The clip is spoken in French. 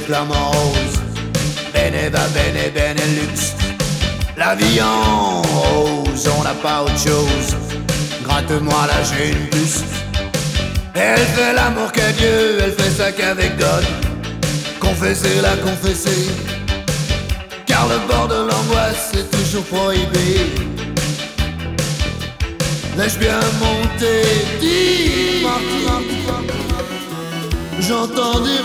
flamants roses. Bene va bene, Benelux. La vie en rose, on n'a pas autre chose. Gratte-moi là, j'ai une puce. Elle fait l'amour qu'à Dieu, elle fait ça qu'avec God. Confessez-la, confessez. Car le bord de l'angoisse est toujours prohibé. Laisse bien monter, dis. J'entends des